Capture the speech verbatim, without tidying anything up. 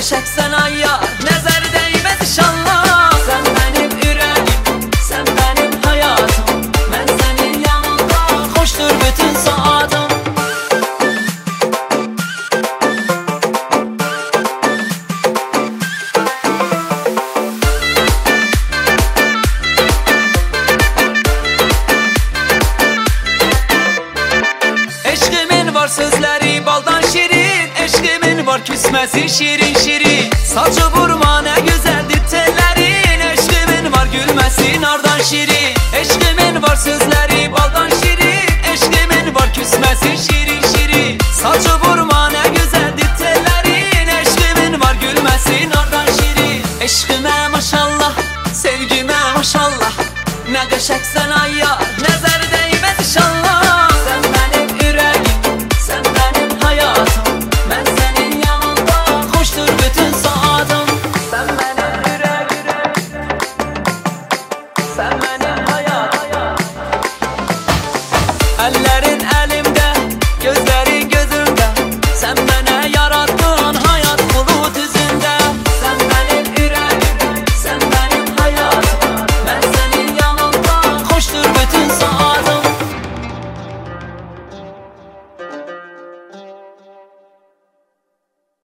qəşəngsən ay yar, nəzər dəymez inşallah. Sən mənim ürəyim, sən mənim həyatım, mən sənin yanında xoşdur bütün saatım. Eşqimin var sözləri baldan şirin, eşqimin var küsməsi şirin şirin. Saçı vurma nə gözəldir tellərin, eşqimin var gülməsi nardan şirin. Eşqimin var sözləri baldan şirin, eşqimin var küsməsi şirin şirin. Saçı vurma nə gözəldir tellərin, eşqimin var gülməsi nardan şirin. Eşqimə maşallah, sevgimə maşallah, nə qəşəngsən ay yar, nəzər dəyməz inşallah.